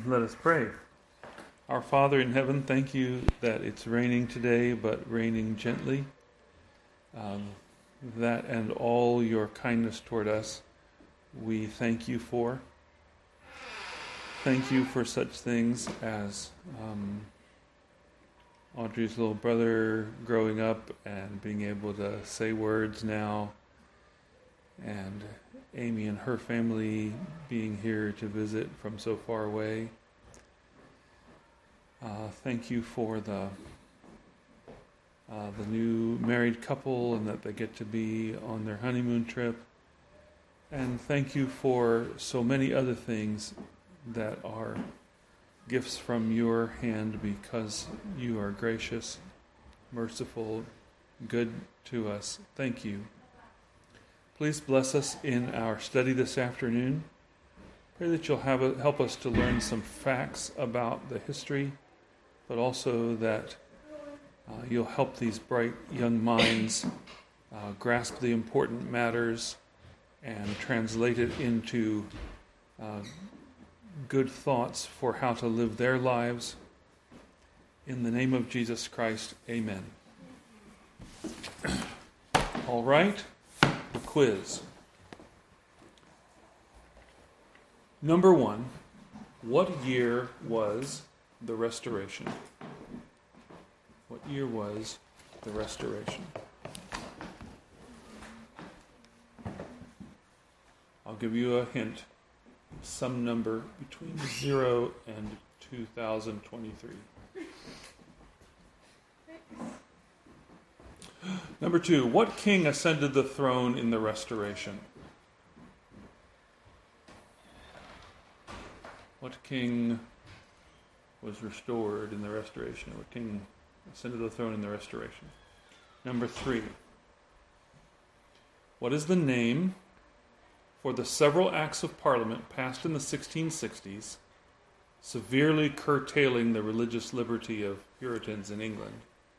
Let us pray. Our Father in heaven, thank you that it's raining today, but raining gently. That and all your kindness toward us, we thank you for. Thank you for such things as Audrey's little brother growing up and being able to say words now, and Amy and her family being here to visit from so far away. Thank you for the new married couple and that they get to be on their honeymoon trip. And thank you for so many other things that are gifts from your hand because you are gracious, merciful, good to us. Thank you. Please bless us in our study this afternoon. Pray that you'll help us to learn some facts about the history, but also that you'll help these bright young minds grasp the important matters and translate it into good thoughts for how to live their lives. In the name of Jesus Christ, amen. All right, the quiz. Number 1, what year was the Restoration? What year was the Restoration? I'll give you a hint. Some number between 0 and 2023. Number 2, what king ascended the throne in the Restoration? What king was restored in the Restoration? What king ascended the throne in the Restoration? Number 3, what is the name for the several acts of Parliament passed in the 1660s, severely curtailing the religious liberty of Puritans in England?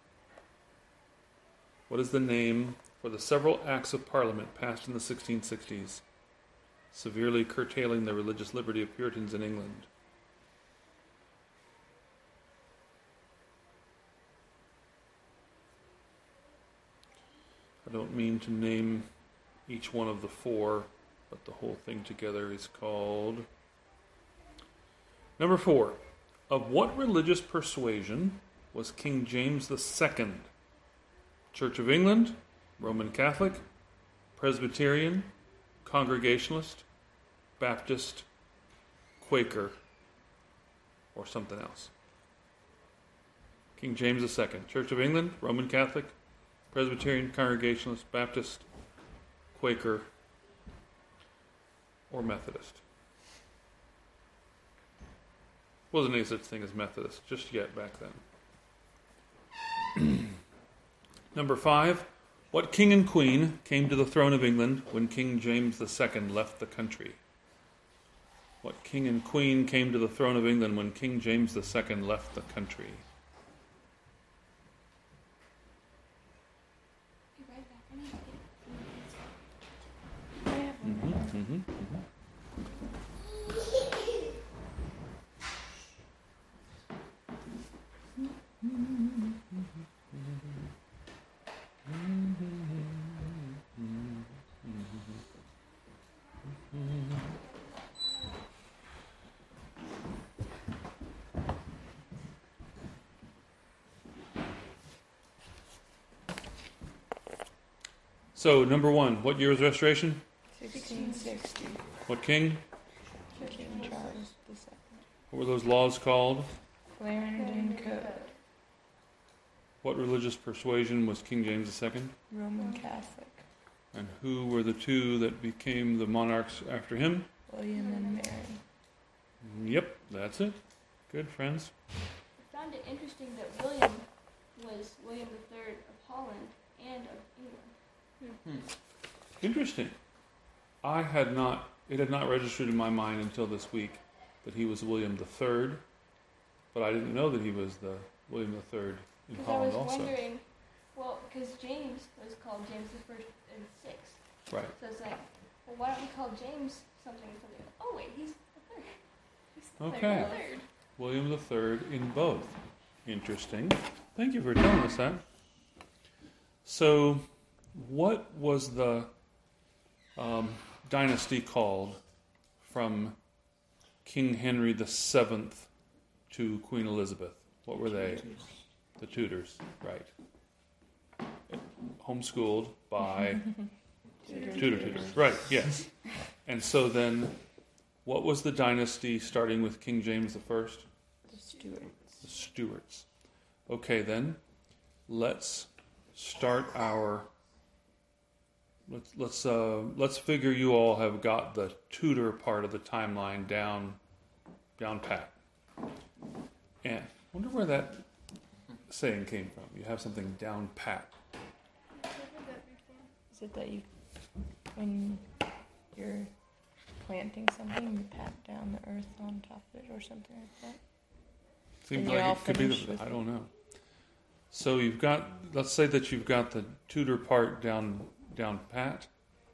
What is the name for the several acts of Parliament passed in the 1660s, severely curtailing the religious liberty of Puritans in England? I don't mean to name each one of the 4, but the whole thing together is called... Number 4, of what religious persuasion was King James II? Church of England, Roman Catholic, Presbyterian, Congregationalist, Baptist, Quaker, or something else? King James II, Church of England, Roman Catholic, Presbyterian, Congregationalist, Baptist, Quaker, or Methodist. Wasn't any such thing as Methodist just yet back then. Number 5, what king and queen came to the throne of England when King James II left the country? What king and queen came to the throne of England when King James II left the country? So, number 1, what year was Restoration? 1660. What king? King Charles II. What were those laws called? Clarendon Code. What religious persuasion was King James II? Roman Catholic. And who were the 2 that became the monarchs after him? William and Mary. Yep, that's it. Good, friends. I found it interesting that William was William III of Holland and of England. Interesting. It had not registered in my mind until this week that he was William III, but I didn't know that he was the William III in Holland also. I was wondering, well, because James was called James I and VI. Right. So it's like, well, why don't we call James something? Oh, wait, he's the third. Okay. William III in both. Interesting. Thank you for telling us that. So, what was the dynasty called from King Henry VII to Queen Elizabeth? What were they? The Tudors, right. Homeschooled by Tudors. Right, yes. And so then, what was the dynasty starting with King James I? The Stuarts. The Stuarts. Okay, then, let's start our... Let's figure you all have got the Tudor part of the timeline down pat. And I wonder where that saying came from. You have something down pat. Is it that you, when you're planting something, you pat down the earth on top of it or something like that? Seems And you're like all it could be finished with I it. don't know. So you've got, let's say that you've got the Tudor part down pat.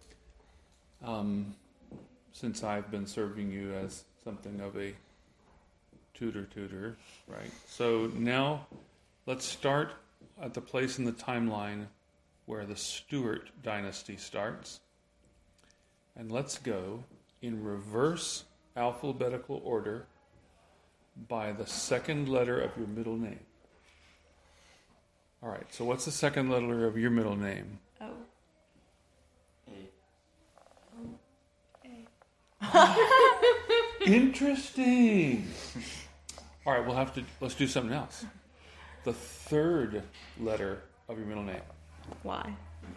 Since I've been serving you as something of a tutor, right? So now let's start at the place in the timeline where the Stuart dynasty starts. And let's go in reverse alphabetical order by the second letter of your middle name. All right, so what's the second letter of your middle name? Oh. Interesting. All right, let's do something else. The third letter of your middle name. Why?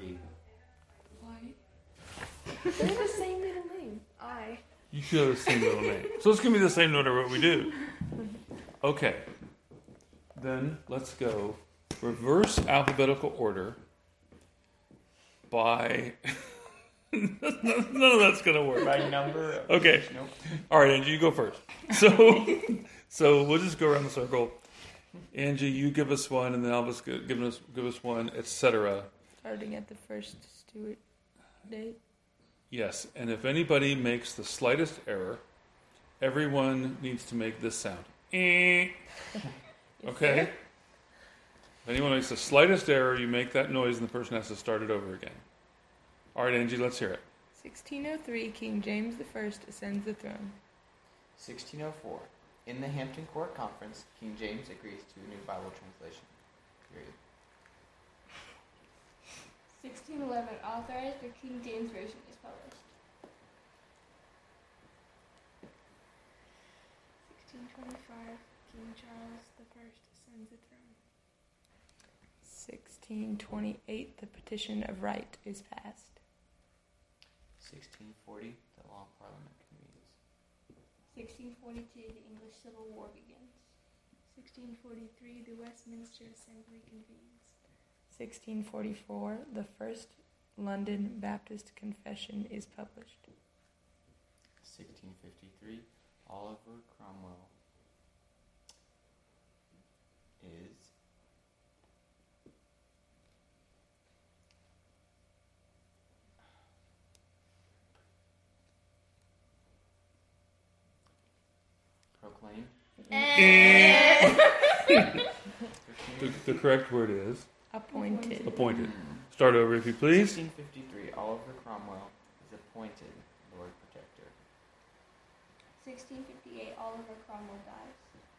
They're the same middle name. I. You should have the same middle name. So it's going to be the same no matter what we do. Okay. Then let's go reverse alphabetical order by... None of that's going to work. By number? Okay. Nope. All right, Angie, you go first. So we'll just go around the circle. Angie, you give us one, and then Elvis give us one, etc. Starting at the first Stuart date. Yes, and if anybody makes the slightest error, everyone needs to make this sound. Okay? If anyone makes the slightest error, you make that noise, and the person has to start it over again. All right, Angie, let's hear it. 1603, King James I ascends the throne. 1604. In the Hampton Court Conference, King James agrees to a new Bible translation. Period. 1611, authorized the King James Version is published. 1625, King Charles I ascends the throne. 1628, the Petition of Right is passed. 1640, the Long Parliament convenes. 1642, the English Civil War begins. 1643, the Westminster Assembly convenes. 1644, the first London Baptist Confession is published. 1653, Oliver Cromwell is proclaimed. The correct word is Appointed. appointed. Start over, if you please. 1653, Oliver Cromwell is appointed Lord Protector. 1658, Oliver Cromwell dies.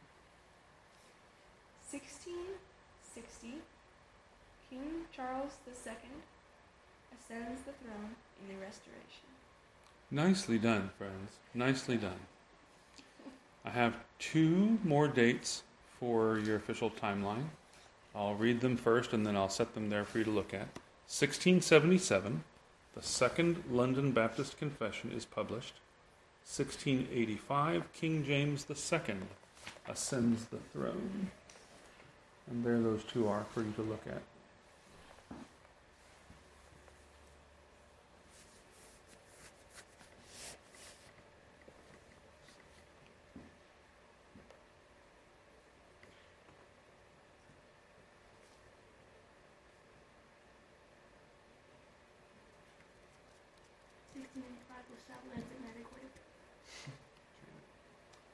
1660, King Charles II ascends the throne in the Restoration. Nicely done, friends. Nicely done. I have two more dates for your official timeline. I'll read them first, and then I'll set them there for you to look at. 1677, the Second London Baptist Confession is published. 1685, King James II ascends the throne. And there those two are for you to look at.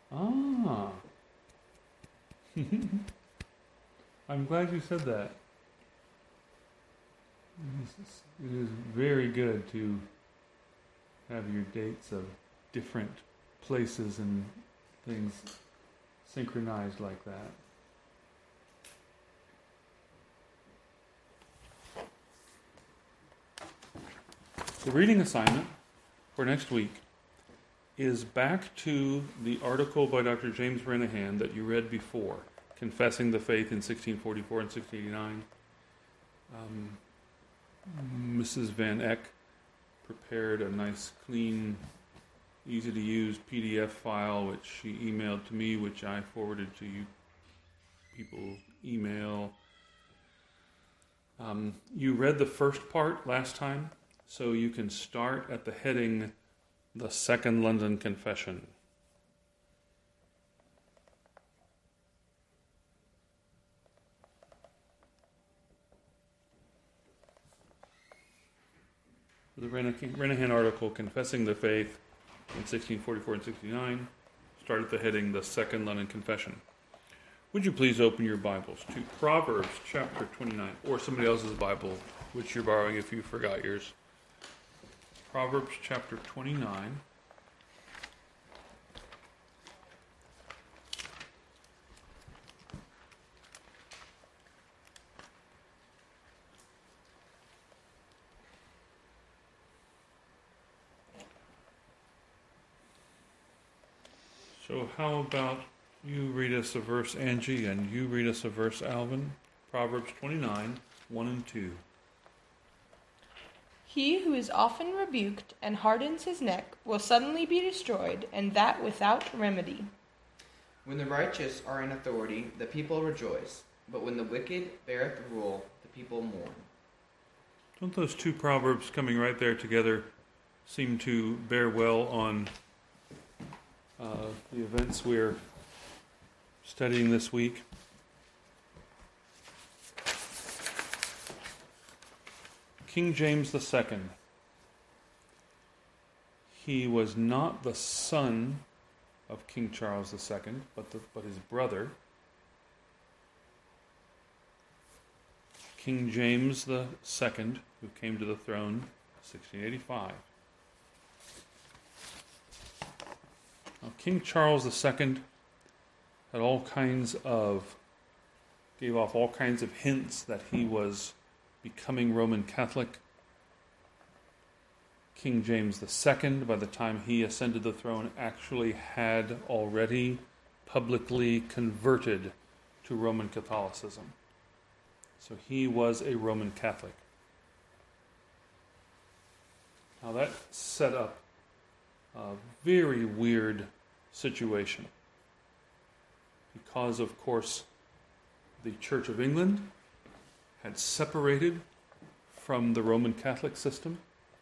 Ah. I'm glad you said that. It is very good to have your dates of different places and things synchronized like that. The reading assignment for next week is back to the article by Dr. James Renahan that you read before, Confessing the Faith in 1644 and 1689. Mrs. Van Eck prepared a nice, clean, easy-to-use PDF file, which she emailed to me, which I forwarded to you people's email. You read the first part last time, so you can start at the heading, The Second London Confession. The Renahan article, Confessing the Faith in 1644 and 1669, start at the heading, The Second London Confession. Would you please open your Bibles to Proverbs chapter 29, or somebody else's Bible, which you're borrowing if you forgot yours. Proverbs chapter 29. So how about you read us a verse, Angie, and you read us a verse, Alvin? Proverbs 29, 1 and 2. He who is often rebuked and hardens his neck will suddenly be destroyed, and that without remedy. When the righteous are in authority, the people rejoice, but when the wicked beareth rule, the people mourn. Don't those two proverbs coming right there together seem to bear well on the events we're studying this week? King James II. He was not the son of King Charles II, but his brother. King James II, who came to the throne in 1685. Now, King Charles II had gave off all kinds of hints that he was becoming Roman Catholic. King James II, by the time he ascended the throne, actually had already publicly converted to Roman Catholicism. So he was a Roman Catholic. Now that set up a very weird situation because, of course, the Church of England had separated from the Roman Catholic system,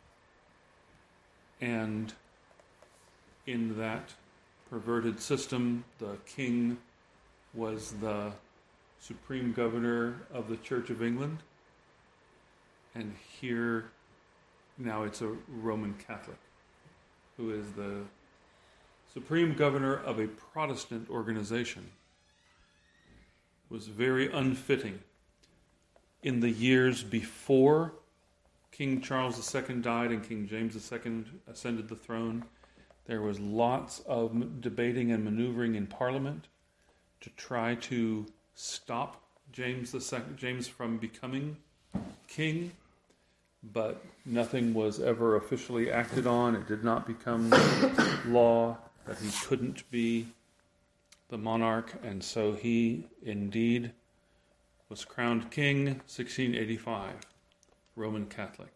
and in that perverted system, the king was the supreme governor of the Church of England, and here now it's a Roman Catholic who is the supreme governor of a Protestant organization. It was very unfitting. In the years before King Charles II died and King James II ascended the throne, there was lots of debating and maneuvering in Parliament to try to stop James from becoming king, but nothing was ever officially acted on. It did not become law that he couldn't be the monarch, and so he indeed was crowned king 1685, Roman Catholic.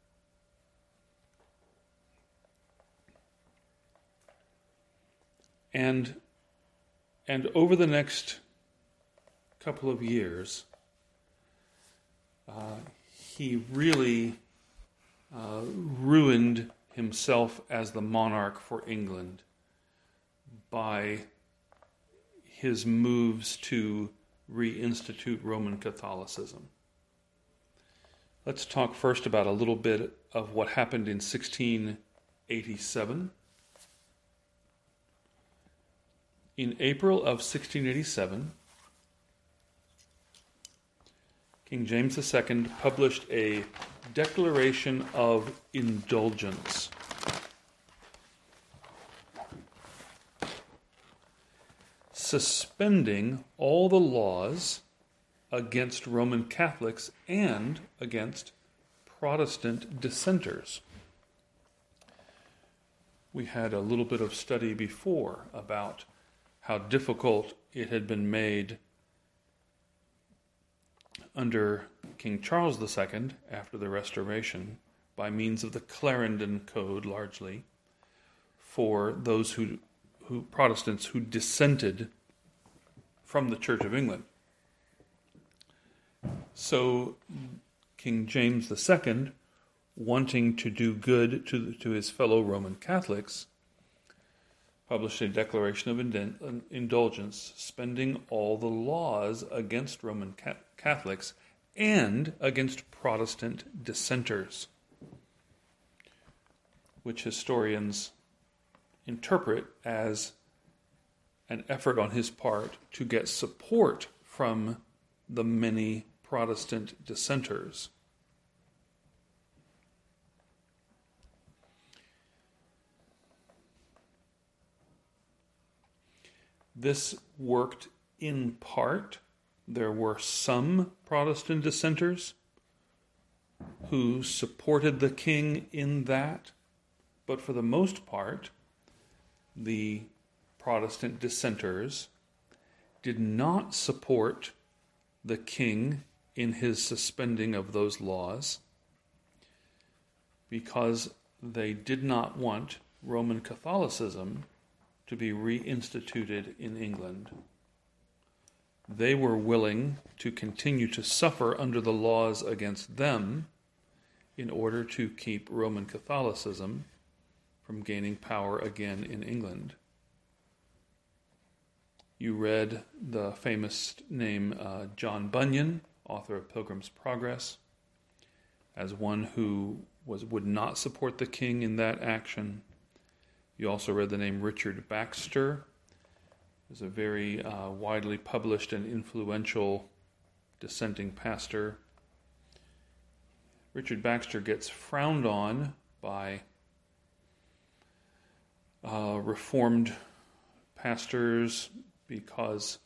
And over the next couple of years, he really ruined himself as the monarch for England by his moves to reinstitute Roman Catholicism. Let's talk first about a little bit of what happened in 1687. In April of 1687, King James II published a Declaration of Indulgence. Suspending all the laws against Roman Catholics and against Protestant dissenters. We had a little bit of study before about how difficult it had been made under King Charles II after the Restoration, by means of the Clarendon Code largely, for those who Protestants who dissented from the Church of England. So King James II, wanting to do good to his fellow Roman Catholics, published a Declaration of Indulgence, suspending all the laws against Roman Catholics and against Protestant dissenters, which historians interpret as an effort on his part to get support from the many Protestant dissenters. This worked in part. There were some Protestant dissenters who supported the king in that, but for the most part, the Protestant dissenters did not support the king in his suspending of those laws because they did not want Roman Catholicism to be reinstituted in England. They were willing to continue to suffer under the laws against them in order to keep Roman Catholicism from gaining power again in England. You read the famous name John Bunyan, author of Pilgrim's Progress, as one who would not support the king in that action. You also read the name Richard Baxter. He was a very widely published and influential dissenting pastor. Richard Baxter gets frowned on by Reformed pastors because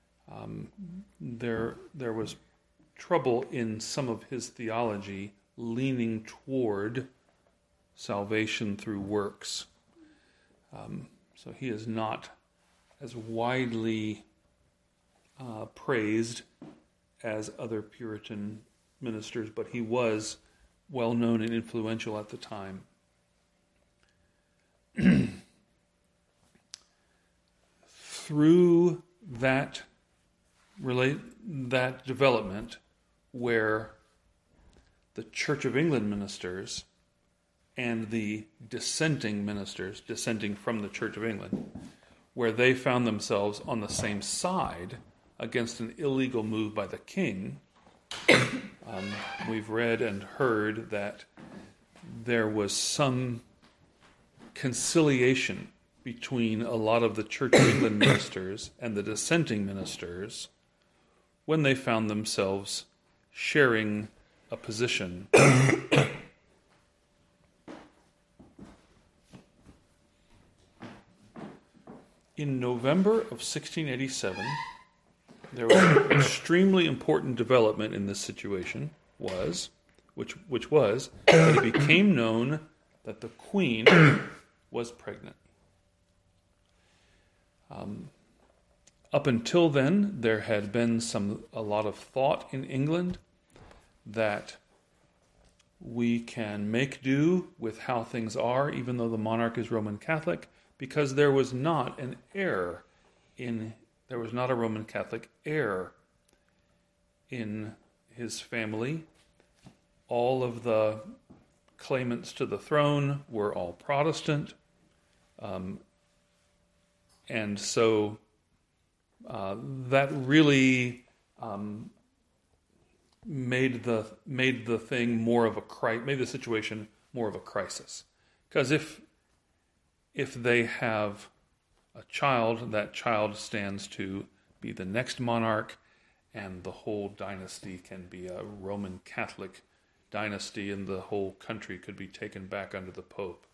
there was trouble in some of his theology leaning toward salvation through works. So he is not as widely praised as other Puritan ministers, but he was well known and influential at the time. Through that development, where the Church of England ministers and the dissenting ministers, dissenting from the Church of England, where they found themselves on the same side against an illegal move by the king, we've read and heard that there was some conciliation between a lot of the Church of England ministers and the dissenting ministers when they found themselves sharing a position. In November of 1687, there was an extremely important development in this situation, which was that it became known that the Queen was pregnant. Up until then, there had been a lot of thought in England that we can make do with how things are, even though the monarch is Roman Catholic, because there was not a Roman Catholic heir in his family. All of the claimants to the throne were all Protestant, and so that really made the situation more of a crisis. Because if they have a child, that child stands to be the next monarch, and the whole dynasty can be a Roman Catholic dynasty, and the whole country could be taken back under the Pope.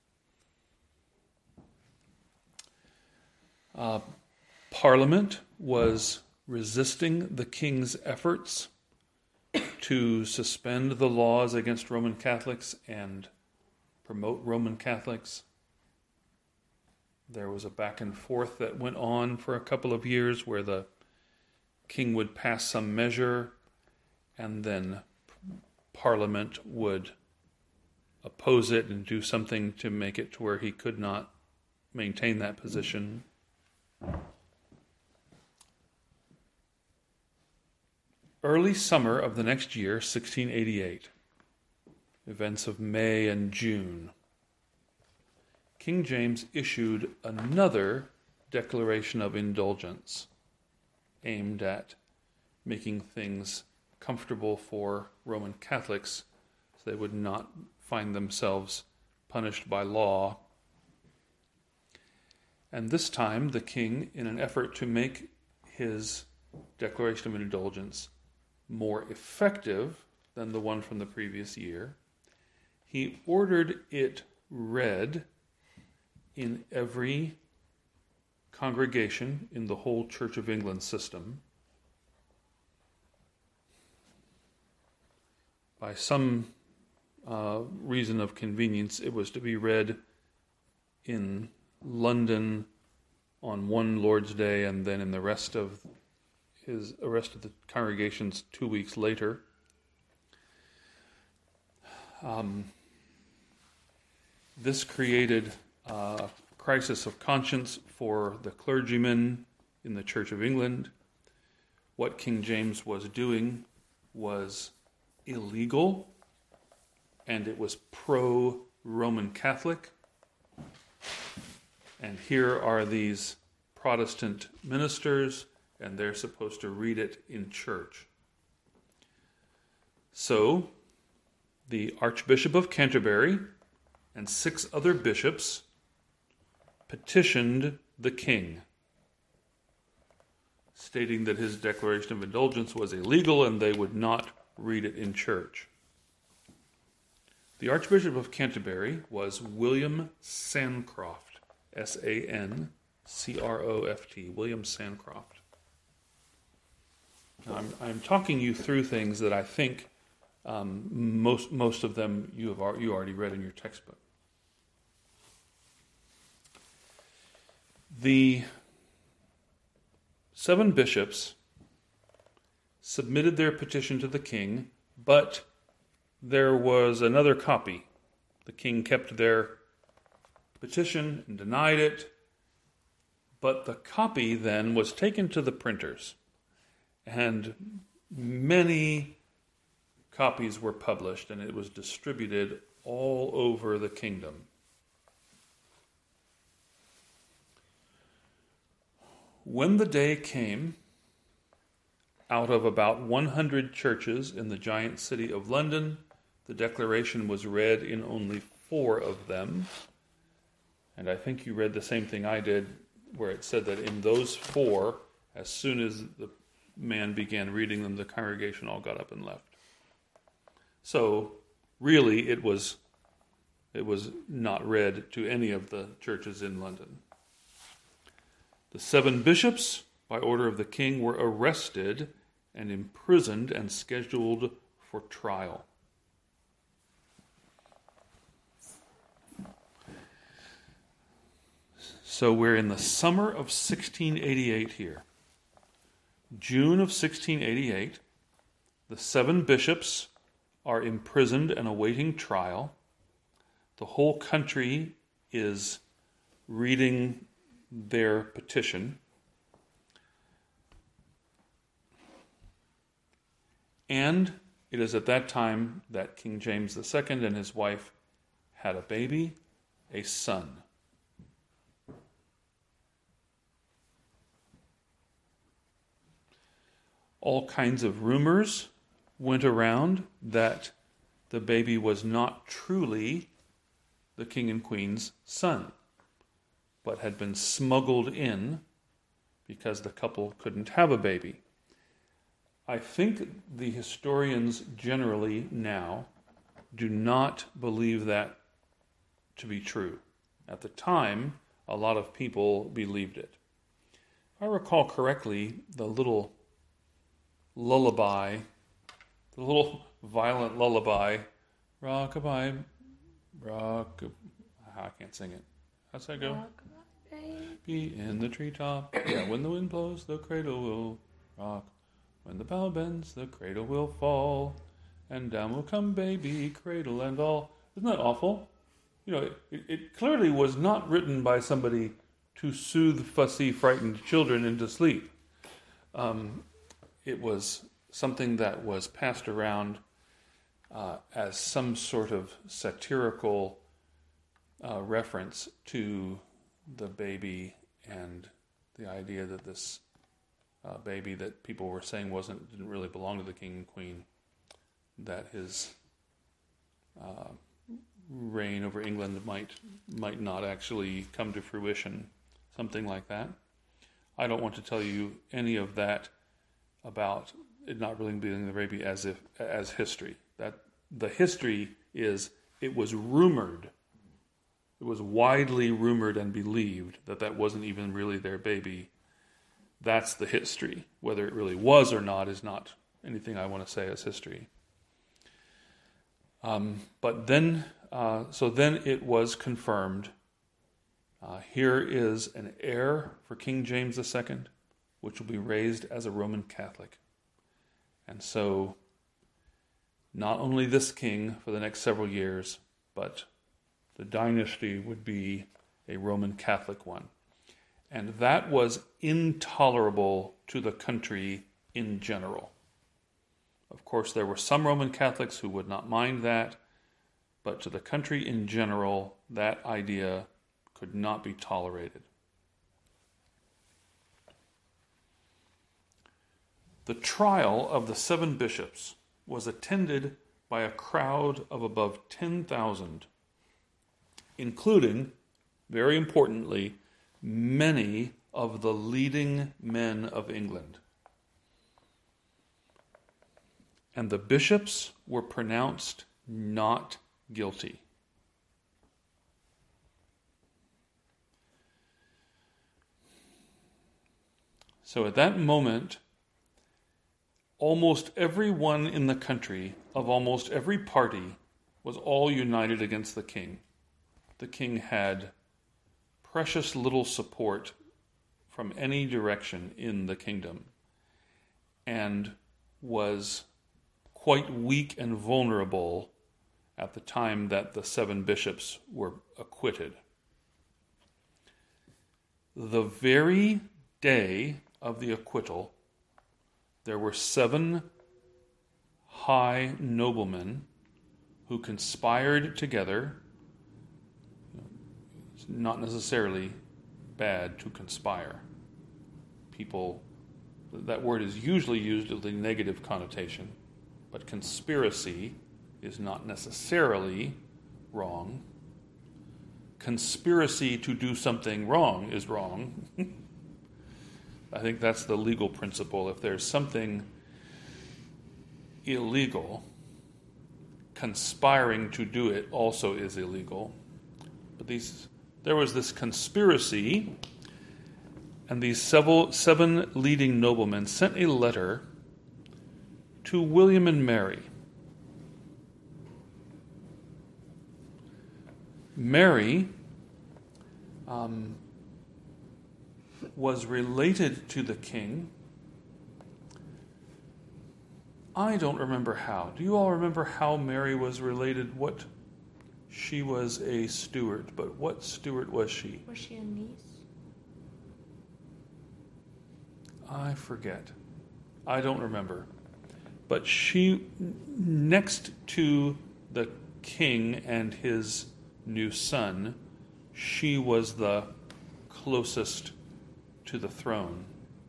Parliament was resisting the king's efforts to suspend the laws against Roman Catholics and promote Roman Catholics. There was a back and forth that went on for a couple of years where the king would pass some measure and then Parliament would oppose it and do something to make it to where he could not maintain that position. Early summer of the next year, 1688, events of May and June, King James issued another declaration of indulgence aimed at making things comfortable for Roman Catholics so they would not find themselves punished by law. And this time, the king, in an effort to make his declaration of indulgence more effective than the one from the previous year, he ordered it read in every congregation in the whole Church of England system. By some reason of convenience, it was to be read in London on one Lord's Day, and then in the rest of the congregations 2 weeks later. This created a crisis of conscience for the clergymen in the Church of England. What King James was doing was illegal, and it was pro-Roman Catholic. And here are these Protestant ministers, and they're supposed to read it in church. So, the Archbishop of Canterbury and 6 other bishops petitioned the king, stating that his declaration of indulgence was illegal and they would not read it in church. The Archbishop of Canterbury was William Sancroft, Sancroft, William Sancroft. I'm talking you through things that I think most of them you already read in your textbook. The 7 bishops submitted their petition to the king, but there was another copy. The king kept their petition and denied it, but the copy then was taken to the printers, and many copies were published, and it was distributed all over the kingdom. When the day came, out of about 100 churches in the giant city of London, the declaration was read in only 4 of them. And I think you read the same thing I did, where it said that in those 4, as soon as the man began reading them, the congregation all got up and left. So, really, it was not read to any of the churches in London. The 7 bishops, by order of the king, were arrested and imprisoned and scheduled for trial. So we're in the summer of 1688 here. June of 1688, the 7 bishops are imprisoned and awaiting trial. The whole country is reading their petition. And it is at that time that King James II and his wife had a baby, a son. All kinds of rumors went around that the baby was not truly the king and queen's son, but had been smuggled in because the couple couldn't have a baby. I think the historians generally now do not believe that to be true. At the time, a lot of people believed it. If I recall correctly, the little lullaby, the little violent lullaby, rock-a-bye, rock, I can't sing it. How's that go? Be in the treetop. Yeah, when the wind blows, the cradle will rock. When the bough bends, the cradle will fall. And down will come baby, cradle and all. Isn't that awful? You know, it clearly was not written by somebody to soothe fussy, frightened children into sleep. It was something that was passed around as some sort of satirical reference to the baby and the idea that this baby that people were saying didn't really belong to the king and queen, that his reign over England might not actually come to fruition, something like that. I don't want to tell you any of that about it not really being the baby as history. That the history is it was rumored. It was widely rumored and believed that wasn't even really their baby. That's the history. Whether it really was or not is not anything I want to say as history. But then it was confirmed. Here is an heir for King James II, which will be raised as a Roman Catholic. And so, not only this king for the next several years, but the dynasty would be a Roman Catholic one. And that was intolerable to the country in general. Of course, there were some Roman Catholics who would not mind that, but to the country in general, that idea could not be tolerated. The trial of the 7 bishops was attended by a crowd of above 10,000, including, very importantly, many of the leading men of England. And the bishops were pronounced not guilty. So at that moment, almost everyone in the country, of almost every party, was all united against the king. The king had precious little support from any direction in the kingdom and was quite weak and vulnerable at the time that the 7 bishops were acquitted. The very day of the acquittal, there were 7 high noblemen who conspired together. It's not necessarily bad to conspire. People, that word is usually used with a negative connotation, but conspiracy is not necessarily wrong. Conspiracy to do something wrong is wrong. I think that's the legal principle. If there's something illegal, conspiring to do it also is illegal. But there was this conspiracy, and these 7 leading noblemen sent a letter to William and Mary. Mary was related to the king. I don't remember how. Do you all remember how Mary was related? What? She was a steward, but what steward was she? Was she a niece? I forget. I don't remember. But she, next to the king and his new son, she was the closest to the throne.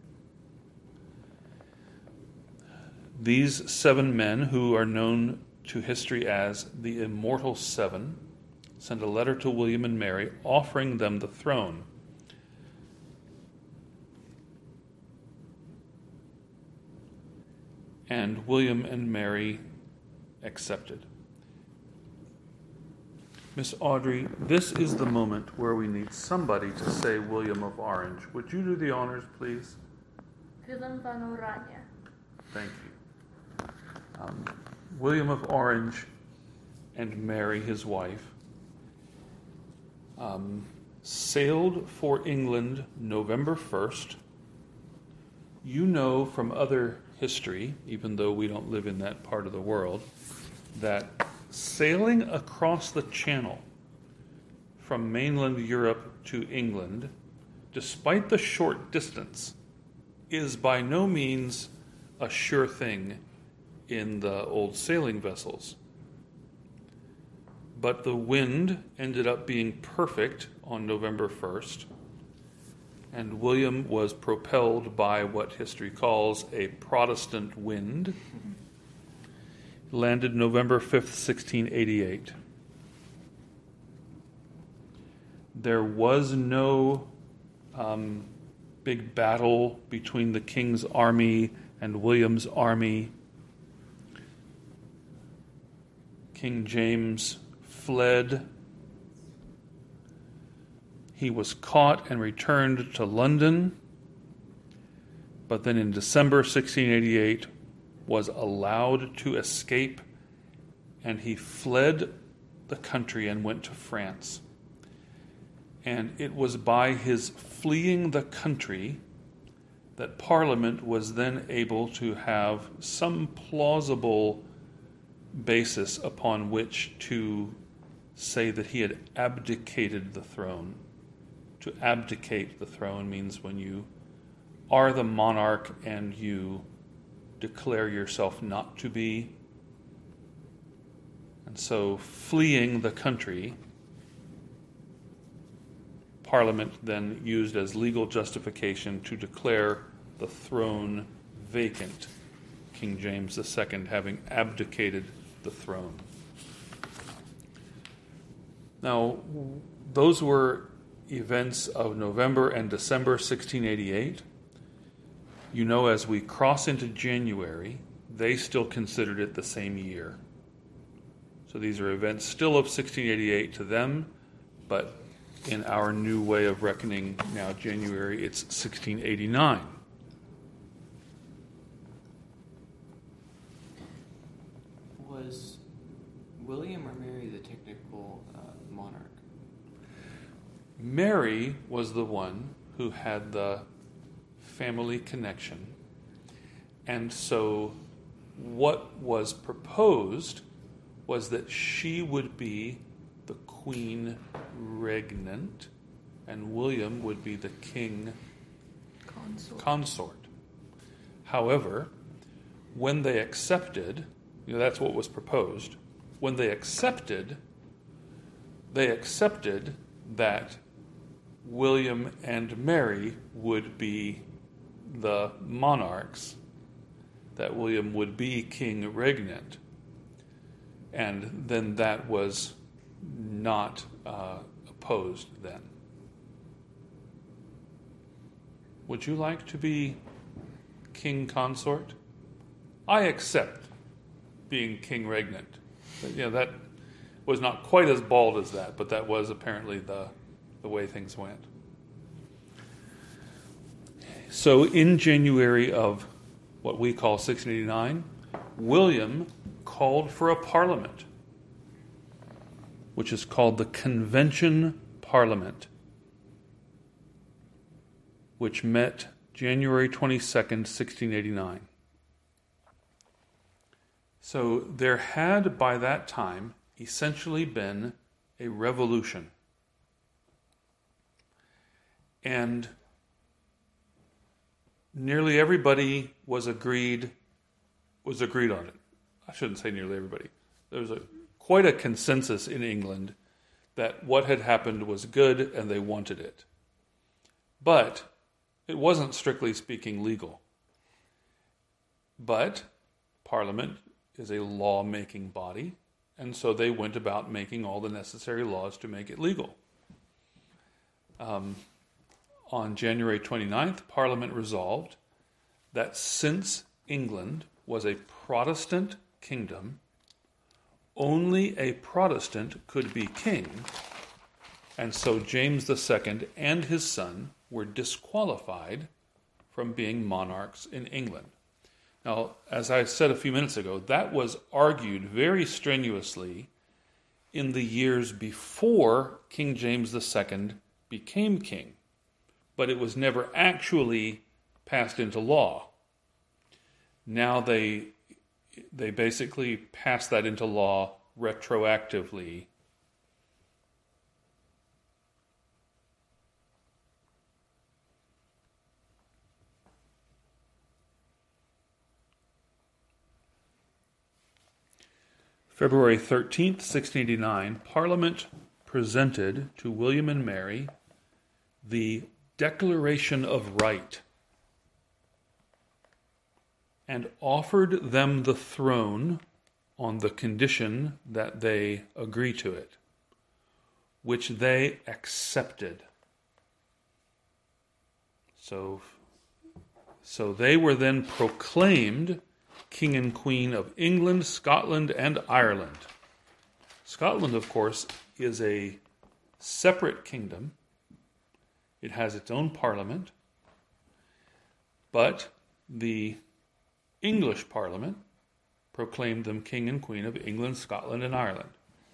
These 7 men, who are known to history as the Immortal 7, sent a letter to William and Mary offering them the throne. and William and Mary accepted. Miss Audrey, this is the moment where we need somebody to say William of Orange. Would you do the honors, please? Willem van Oranje. Thank you. William of Orange and Mary, his wife, sailed for England November 1st. You know from other history, even though we don't live in that part of the world, that sailing across the channel from mainland Europe to England, despite the short distance, is by no means a sure thing in the old sailing vessels. But the wind ended up being perfect on November 1st, and William was propelled by what history calls a Protestant wind. Landed November 5th, 1688. There was no big battle between the King's army and William's army. King James fled. He was caught and returned to London, but then in December 1688 was allowed to escape, and he fled the country and went to France. And it was by his fleeing the country that Parliament was then able to have some plausible basis upon which to say that he had abdicated the throne. To abdicate the throne means when you are the monarch and you declare yourself not to be. And so, fleeing the country, Parliament then used as legal justification to declare the throne vacant, King James II having abdicated the throne. Now, those were events of November and December 1688. You know, as we cross into January, they still considered it the same year. So these are events still of 1688 to them, but in our new way of reckoning now, January, it's 1689. Was William or Mary the technical monarch? Mary was the one who had the family connection. And so what was proposed was that she would be the queen regnant and William would be the king consort. However, when they accepted, that's what was proposed. When they accepted that William and Mary would be the monarchs, that William would be king regnant, and then that was not opposed then. Would you like to be king consort? I accept being king regnant. But, that was not quite as bald as that, but that was apparently the way things went. So in January of what we call 1689, William called for a parliament, which is called the Convention Parliament, which met January 22nd, 1689. So there had, by that time, essentially been a revolution. And nearly everybody was agreed on it. I shouldn't say nearly everybody. There was quite a consensus in England that what had happened was good and they wanted it. But it wasn't, strictly speaking, legal. But Parliament is a law-making body, and so they went about making all the necessary laws to make it legal. On January 29th, Parliament resolved that since England was a Protestant kingdom. Only a Protestant could be king, and so James II and his son were disqualified from being monarchs in England. Now, as I said a few minutes ago, that was argued very strenuously in the years before King James II became king, but it was never actually passed into law. Now they basically passed that into law retroactively. February 13th, 1689, Parliament presented to William and Mary the Declaration of Right and offered them the throne on the condition that they agree to it, which they accepted. So they were then proclaimed King and Queen of England, Scotland, and Ireland. Scotland, of course, is a separate kingdom. It has its own parliament, but the English Parliament proclaimed them King and Queen of England, Scotland, and Ireland.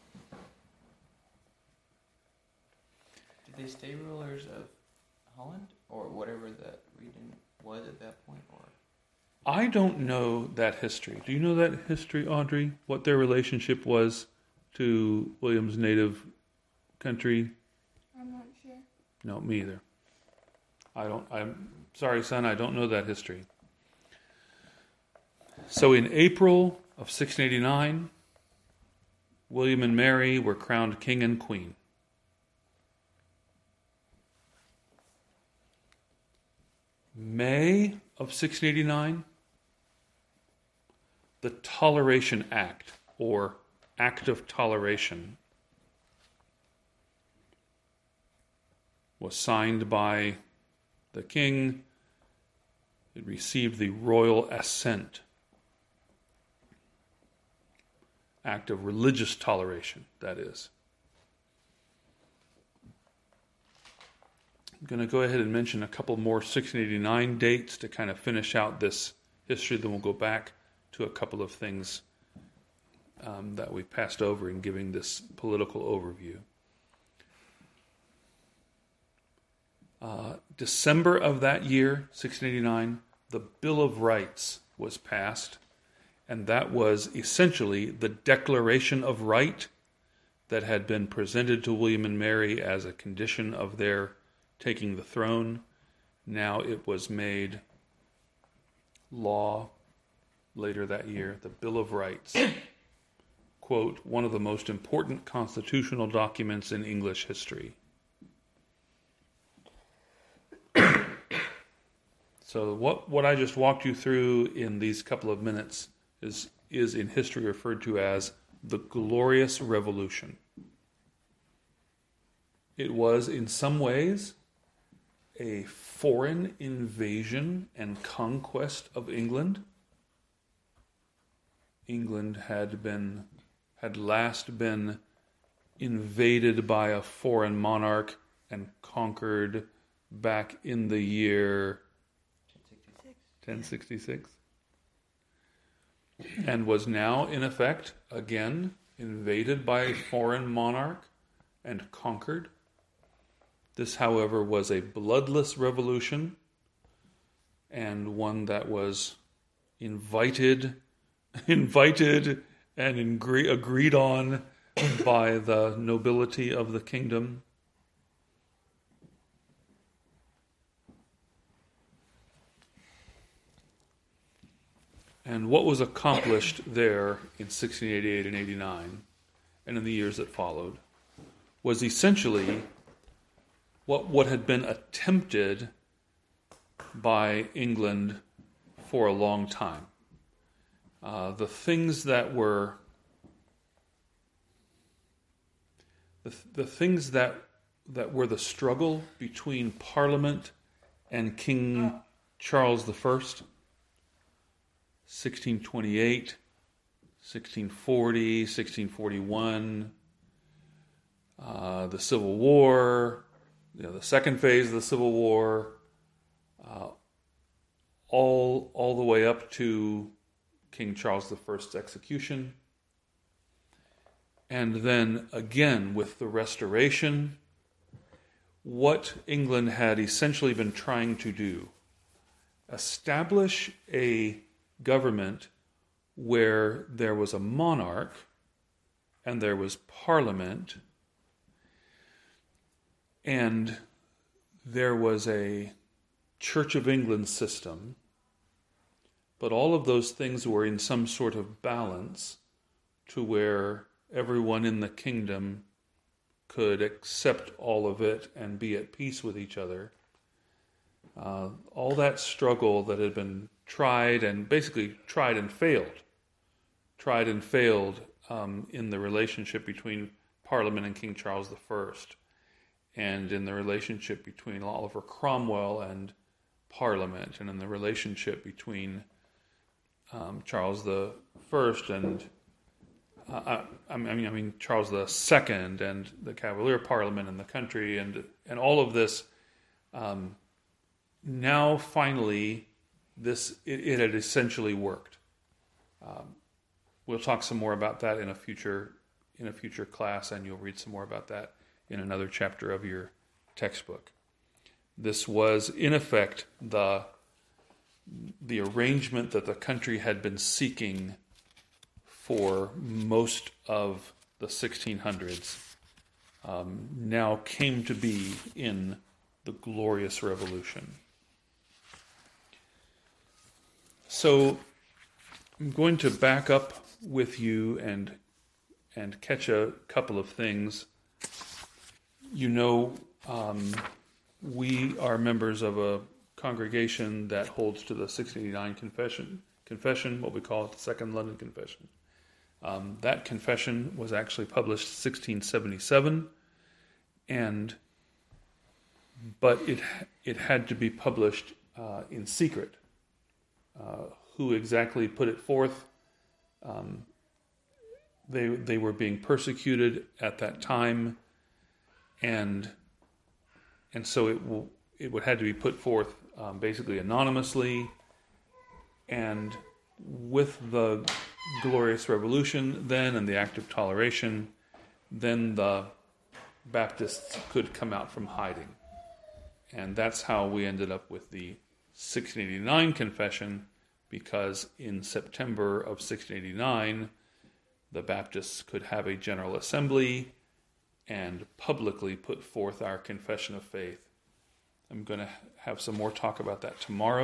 Did they stay rulers of Holland, or whatever that region was at that point? Or I don't know that history. Do you know that history, Audrey? What their relationship was to William's native country? I'm not sure. No, me either. I'm sorry, son, I don't know that history. So in April of 1689, William and Mary were crowned king and queen. May of 1689, the Toleration Act, or Act of Toleration, was signed by the king. It received the royal assent. Act of religious toleration, that is. I'm going to go ahead and mention a couple more 1689 dates to kind of finish out this history, then we'll go back to a couple of things that we passed over in giving this political overview. December of that year, 1689, the Bill of Rights was passed, and that was essentially the Declaration of Right that had been presented to William and Mary as a condition of their taking the throne. Now it was made law later that year, the Bill of Rights. Quote, one of the most important constitutional documents in English history. So what I just walked you through in these couple of minutes is in history referred to as the Glorious Revolution. It was in some ways a foreign invasion and conquest of England. England had last been invaded by a foreign monarch and conquered back in the year 1066, and was now, in effect, again invaded by a foreign monarch and conquered. This, however, was a bloodless revolution, and one that was invited and agreed on by the nobility of the kingdom. And what was accomplished there in 1688 and 89, and in the years that followed, was essentially what had been attempted by England for a long time. The things that were the struggle between Parliament and King Charles I 1628, 1640, 1641, the Civil War, the second phase of the Civil War, all the way up to King Charles I's execution. And then again with the Restoration, what England had essentially been trying to do, establish a government where there was a monarch and there was parliament and there was a Church of England system, but all of those things were in some sort of balance to where everyone in the kingdom could accept all of it and be at peace with each other. All that struggle that had been tried and failed in the relationship between Parliament and King Charles I, and in the relationship between Oliver Cromwell and Parliament, and in the relationship between Charles I and Charles II and the Cavalier Parliament and the country and all of this. Now finally, it had essentially worked. We'll talk some more about that in a future class, and you'll read some more about that in another chapter of your textbook. This was, in effect, the arrangement that the country had been seeking for most of the 1600s, now came to be in the Glorious Revolution. So I'm going to back up with you and catch a couple of things. We are members of a congregation that holds to the 1689 confession, what we call it the Second London Confession. That confession was actually published 1677, but it had to be published in secret. Who exactly put it forth? They were being persecuted at that time, and so it would have to be put forth basically anonymously. And with the Glorious Revolution then and the Act of Toleration, then the Baptists could come out from hiding. And that's how we ended up with the 1689 Confession, because in September of 1689, the Baptists could have a General Assembly and publicly put forth our confession of faith. I'm going to have some more talk about that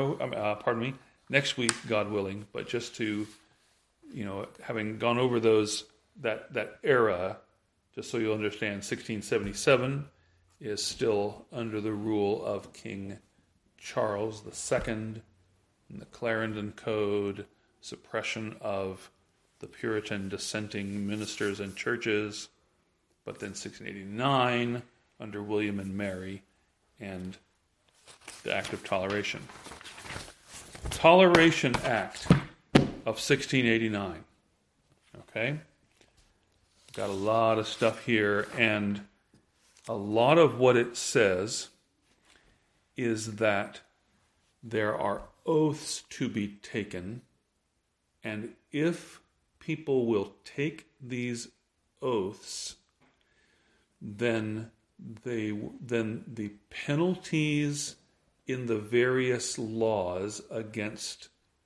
next week, God willing, but just to, having gone over that era, just so you'll understand, 1677 is still under the rule of King Charles II and the Clarendon Code, suppression of the Puritan dissenting ministers and churches, but then 1689 under William and Mary and the Act of Toleration. Toleration Act of 1689. Okay? Got a lot of stuff here, and a lot of what it says is that there are oaths to be taken, and if people will take these oaths, then the penalties in the various laws against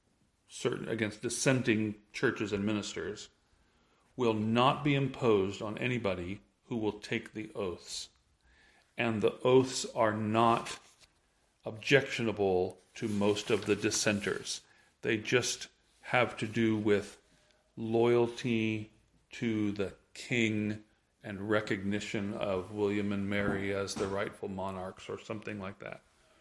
dissenting churches and ministers will not be imposed on anybody who will take the oaths. And the oaths are not objectionable to most of the dissenters. They just have to do with loyalty to the king and recognition of William and Mary as the rightful monarchs or something like that.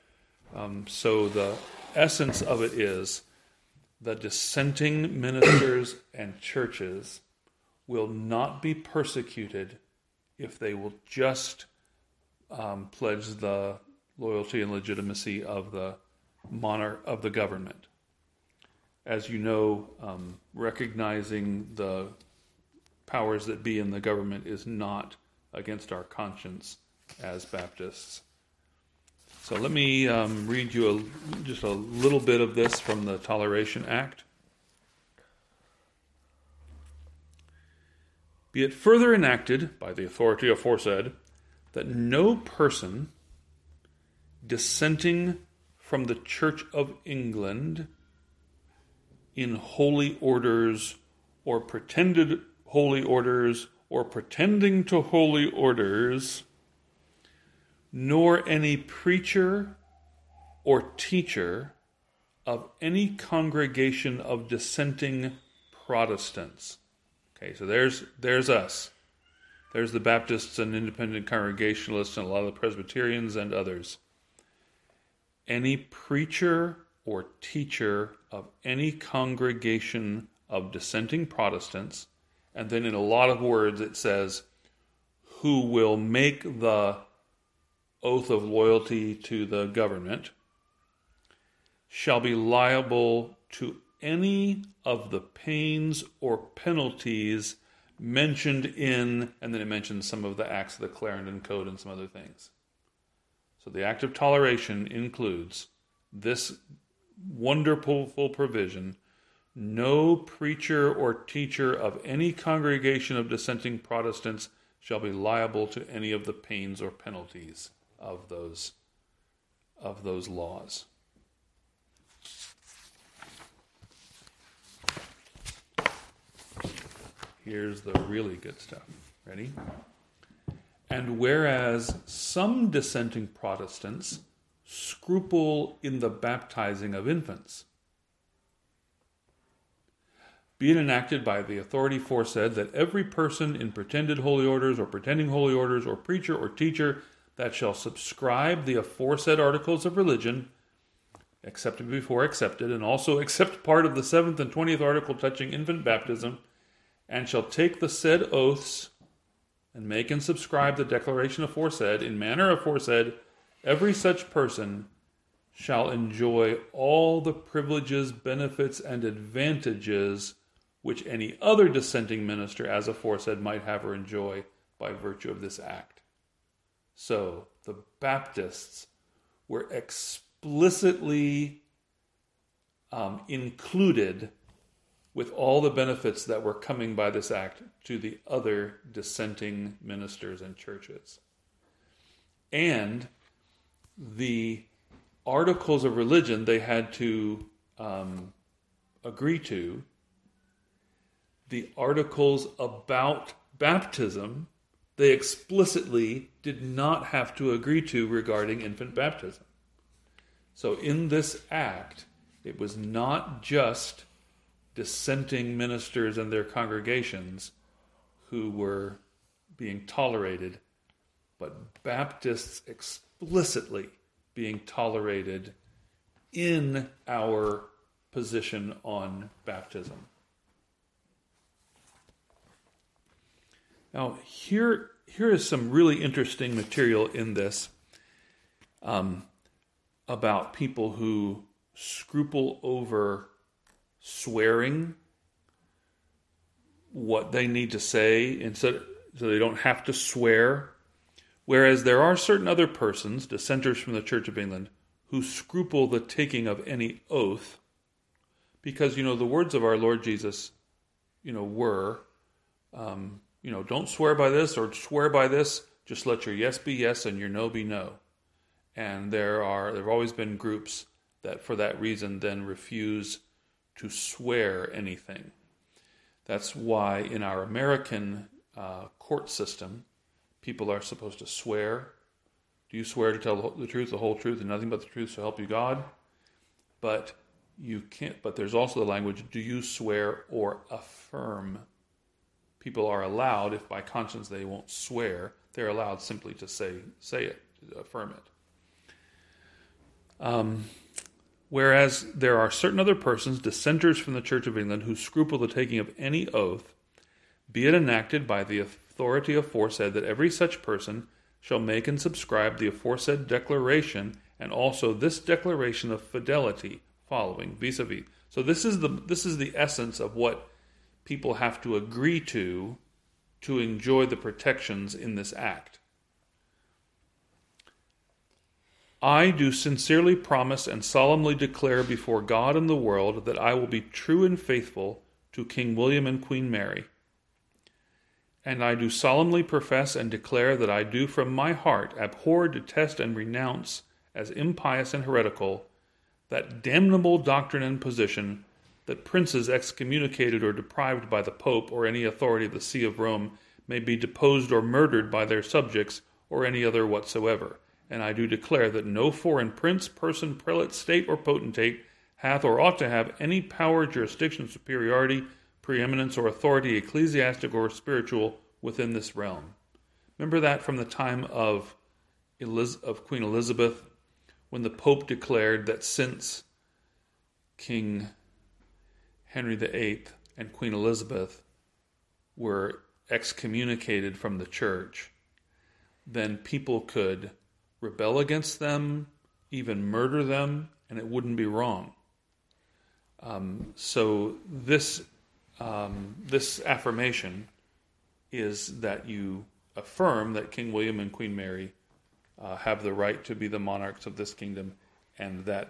So the essence of it is the dissenting ministers and churches will not be persecuted if they will just pledge the loyalty and legitimacy of the monarch of the government. as you know, recognizing the powers that be in the government is not against our conscience as Baptists. So let me read you just a little bit of this from the Toleration Act. Be it further enacted by the authority aforesaid that no person dissenting from the Church of England in holy orders or pretended holy orders or pretending to holy orders, nor any preacher or teacher of any congregation of dissenting Protestants. Okay, so there's us. There's the Baptists and independent Congregationalists and a lot of the Presbyterians and others. Any preacher or teacher of any congregation of dissenting Protestants, and then in a lot of words it says, who will make the oath of loyalty to the government, shall be liable to any of the pains or penalties mentioned in, and then it mentions some of the acts of the Clarendon Code and some other things. So the Act of Toleration includes this wonderful provision: no preacher or teacher of any congregation of dissenting Protestants shall be liable to any of the pains or penalties of those laws. Here's the really good stuff. Ready? And whereas some dissenting Protestants scruple in the baptizing of infants, be it enacted by the authority foresaid that every person in pretended holy orders or pretending holy orders or preacher or teacher that shall subscribe the aforesaid articles of religion, accepted before accepted, and also accept part of the 7th and 20th article touching infant baptism, and shall take the said oaths and make and subscribe the declaration aforesaid in manner aforesaid, every such person shall enjoy all the privileges, benefits, and advantages which any other dissenting minister as aforesaid might have or enjoy by virtue of this act. So the Baptists were explicitly included with all the benefits that were coming by this act to the other dissenting ministers and churches. And the articles of religion they had to agree to, the articles about baptism, they explicitly did not have to agree to regarding infant baptism. So in this act, it was not just dissenting ministers and their congregations who were being tolerated, but Baptists explicitly being tolerated in our position on baptism. Now, here is some really interesting material in this about people who scruple over swearing what they need to say so they don't have to swear. Whereas there are certain other persons, dissenters from the Church of England, who scruple the taking of any oath because, the words of our Lord Jesus, were, don't swear by this or swear by this, just let your yes be yes and your no be no. And there have always been groups that for that reason then refuse to swear anything. That's why in our American court system, people are supposed to swear. Do you swear to tell the truth, the whole truth, and nothing but the truth, so help you God? But you can't. But there's also the language, do you swear or affirm? People are allowed, if by conscience they won't swear, they're allowed simply to say it, to affirm it. Whereas there are certain other persons, dissenters from the Church of England, who scruple the taking of any oath, be it enacted by the authority aforesaid that every such person shall make and subscribe the aforesaid declaration, and also this declaration of fidelity following, vis-a-vis. So this is the essence of what people have to agree to enjoy the protections in this act. I do sincerely promise and solemnly declare before God and the world that I will be true and faithful to King William and Queen Mary. And I do solemnly profess and declare that I do from my heart abhor, detest, and renounce as impious and heretical that damnable doctrine and position that princes excommunicated or deprived by the Pope or any authority of the See of Rome may be deposed or murdered by their subjects or any other whatsoever. And I do declare that no foreign prince, person, prelate, state, or potentate hath or ought to have any power, jurisdiction, superiority, preeminence, or authority, ecclesiastic or spiritual, within this realm. Remember that from the time of Queen Elizabeth, when the Pope declared that since King Henry VIII and Queen Elizabeth were excommunicated from the church, then people could rebel against them, even murder them, and it wouldn't be wrong. So this affirmation is that you affirm that King William and Queen Mary have the right to be the monarchs of this kingdom, and that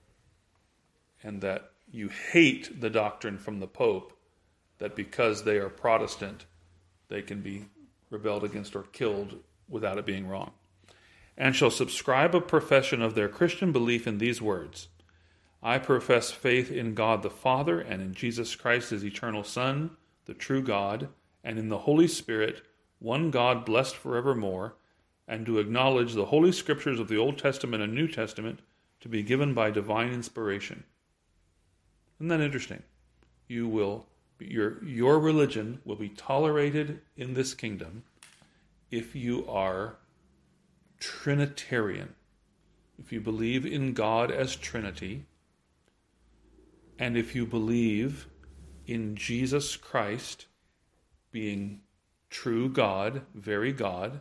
you hate the doctrine from the Pope that because they are Protestant, they can be rebelled against or killed without it being wrong. And shall subscribe a profession of their Christian belief in these words: I profess faith in God the Father, and in Jesus Christ, his eternal Son, the true God, and in the Holy Spirit, one God blessed forevermore, and do acknowledge the Holy Scriptures of the Old Testament and New Testament to be given by divine inspiration. Isn't that interesting? Your religion will be tolerated in this kingdom if you are Trinitarian, if you believe in God as Trinity, and if you believe in Jesus Christ being true God, very God,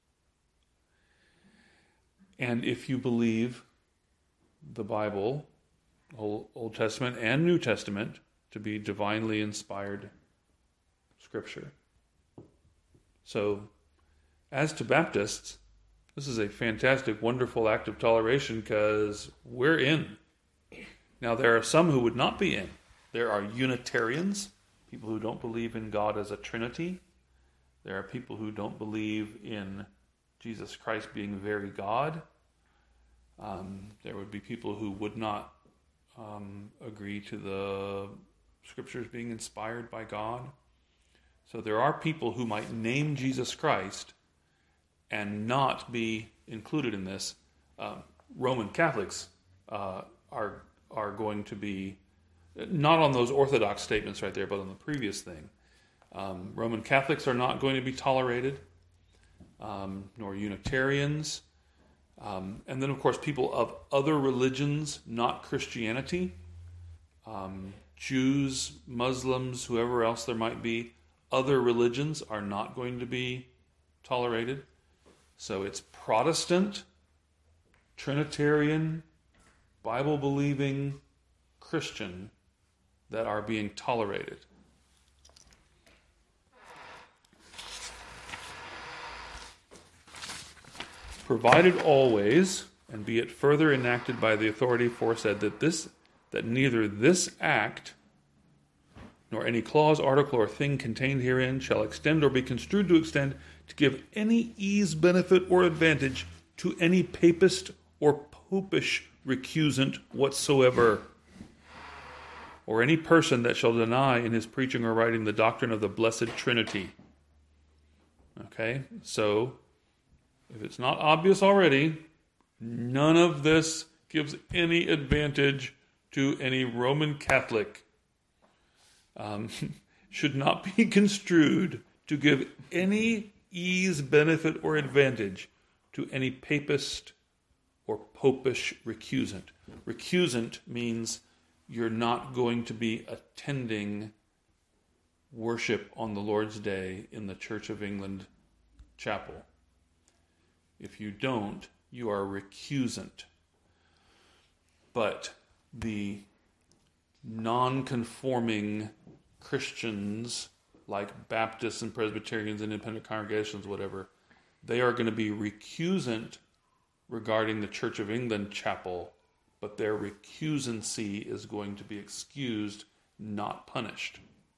and if you believe the Bible, Old Testament and New Testament, to be divinely inspired Scripture. So, as to Baptists, this is a fantastic, wonderful act of toleration because we're in. Now, there are some who would not be in. There are Unitarians, people who don't believe in God as a Trinity. There are people who don't believe in Jesus Christ being very God. There would be people who would not agree to the Scriptures being inspired by God. So there are people who might name Jesus Christ and not be included in this. Roman Catholics are going to be, not on those Orthodox statements right there, but on the previous thing. Roman Catholics are not going to be tolerated, nor Unitarians. And then, of course, people of other religions, not Christianity, Jews, Muslims, whoever else there might be, other religions are not going to be tolerated. So it's Protestant, Trinitarian, Bible-believing Christian that are being tolerated. Provided always, and be it further enacted by the authority aforesaid, that neither this act nor any clause, article, or thing contained herein shall extend or be construed to extend to give any ease, benefit, or advantage to any papist or popish recusant whatsoever, or any person that shall deny in his preaching or writing the doctrine of the Blessed Trinity. Okay, so if it's not obvious already, none of this gives any advantage to any Roman Catholic. Should not be construed to give any ease, benefit, or advantage to any papist or popish recusant. Recusant means you're not going to be attending worship on the Lord's Day in the Church of England chapel. If you don't, you are recusant. But the non-conforming Christians, like Baptists and Presbyterians and independent congregations, whatever, they are going to be recusant regarding the Church of England chapel, but their recusancy is going to be excused, not punished.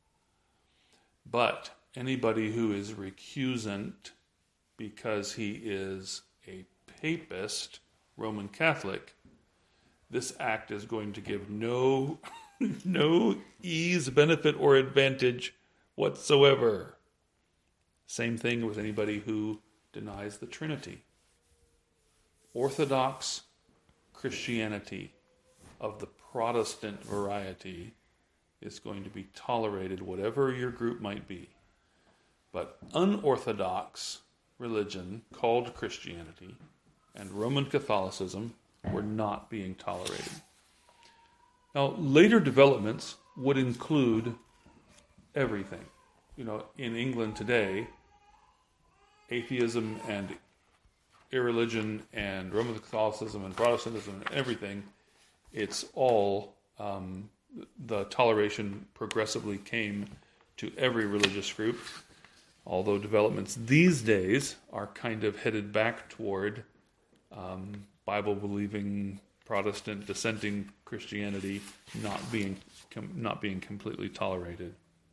But anybody who is recusant because he is a papist, Roman Catholic, this act is going to give no ease, benefit, or advantage whatsoever. Same thing with anybody who denies the Trinity. Orthodox Christianity of the Protestant variety is going to be tolerated, whatever your group might be. But unorthodox religion called Christianity and Roman Catholicism were not being tolerated. Now, later developments would include everything. In England today, atheism and irreligion and Roman Catholicism and Protestantism and everything, it's all, the toleration progressively came to every religious group, although developments these days are kind of headed back toward Bible-believing Protestant dissenting Christianity not being completely tolerated.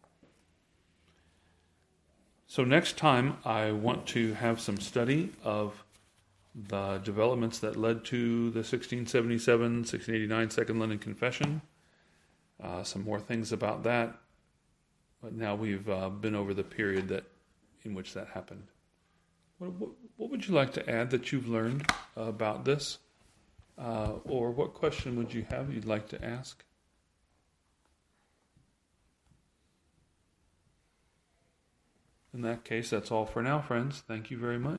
So next time I want to have some study of the developments that led to the 1677, 1689 Second London Confession. Some more things about that. But now we've been over the period in which that happened. What would you like to add that you've learned about this? Or what question would you have you'd like to ask? In that case, that's all for now, friends. Thank you very much.